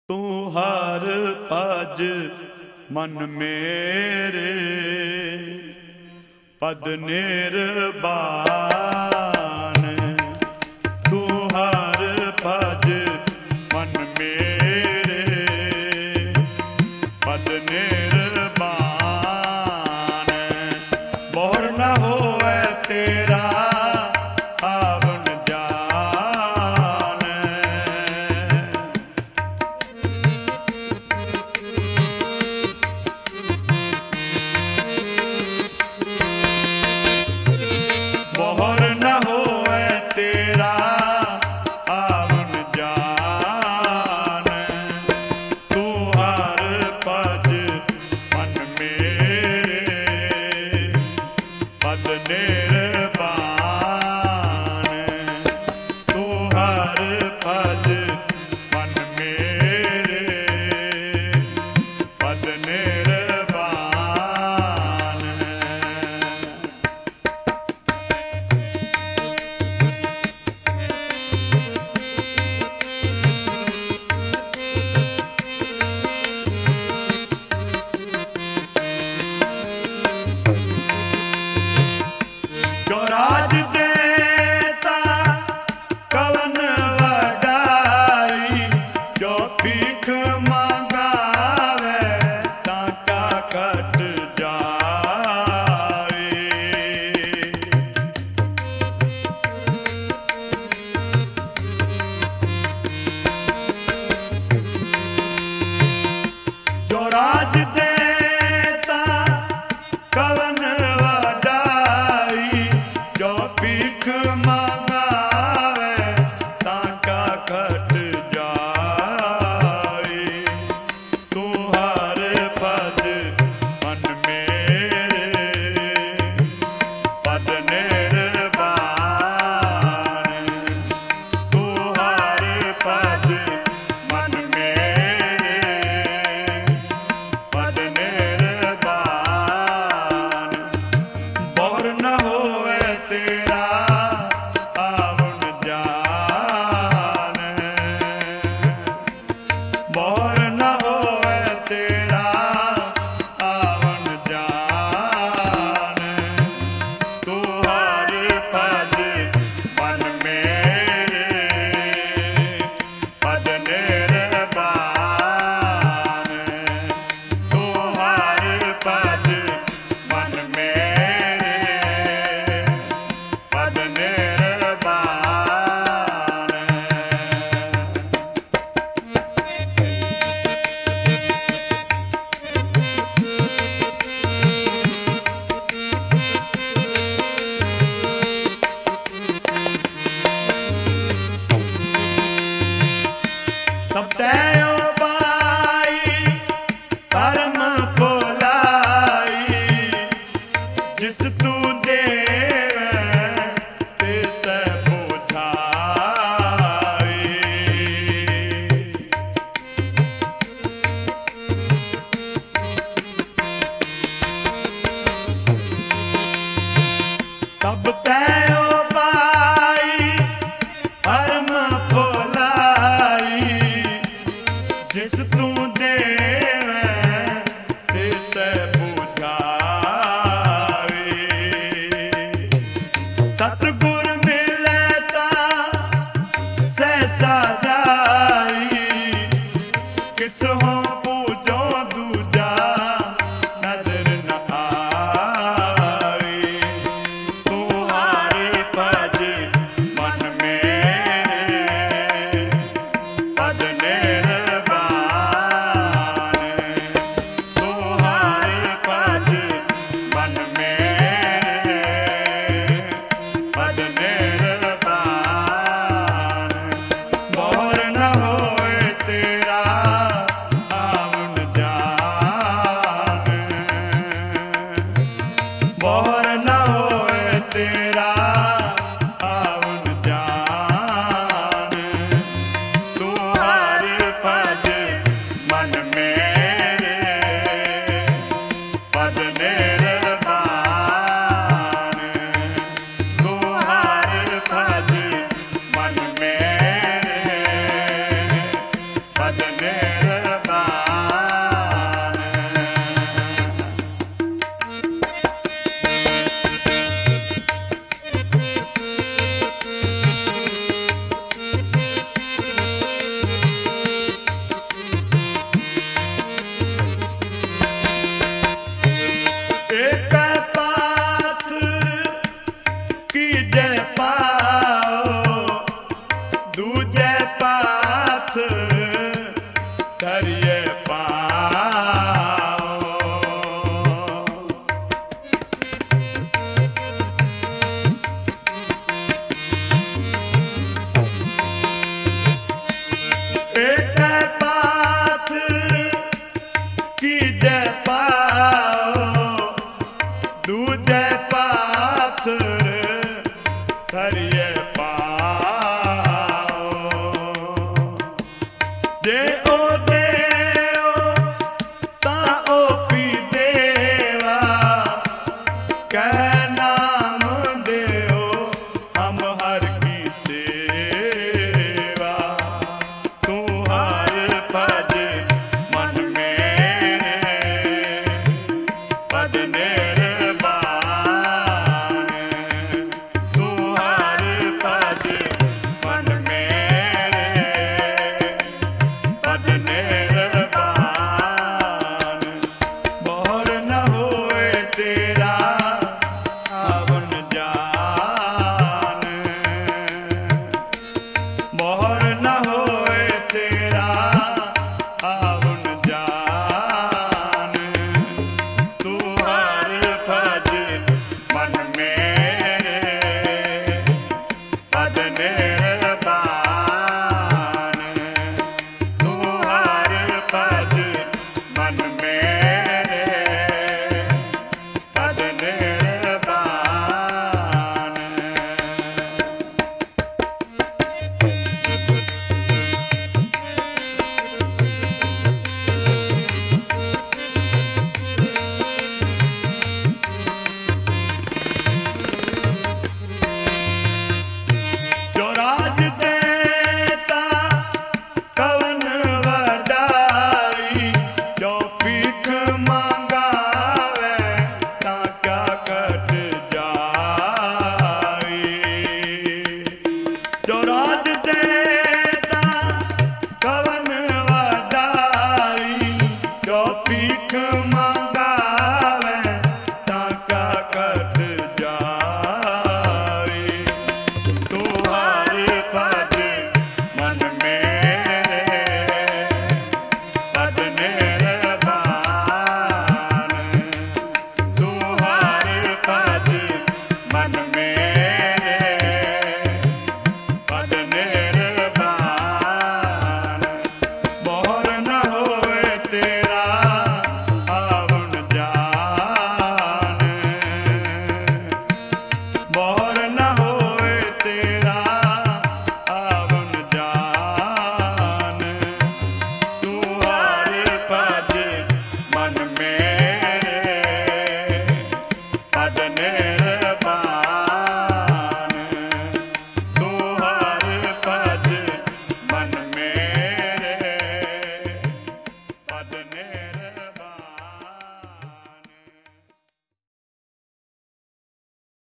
तू हर पज मन मेरे पद निर्वाण। तू हर पज मन मेरे पद निर्वाण। मोर न होवे तेरा आवन जान। मोहर न होवे तेरा आवन जान। तू हर पद मन मेरे पद निर्वाण। तू हर पद मन मेरे पद निर्वाण। जो राज देता कवन वडाई। जो भीख मांगावे ताका कट जाए। जो राज देता कवन वडाई। जो भीख मांगावे ताका कट जाए। तू हर पद मन मेरे पद निर्वाण। तू हर पद मन मेरे पद निर्वाण। मोर न होवे तेरा आवन जान। मोर न होवे तेरा आवन जान। तू हर पद मन मेरे पद निर्वाण। तू हर पद मन मेरे पद निर्वाण। सब तैयो बाई परम भोलाई। जिस तू देवे तिस बुझाई। सब तैयो बाई परम भोलाई। जिस तू देवे तिस बुझाई। सतगुर मिले ता सहसा जाई। किस हो पूजो दूजा नजर न आई। तू हर पद मन मेरे पद निर्वाण। तू हर पद मन मेरे पद निर्वाण। मोर न होए तेरा जे ओदे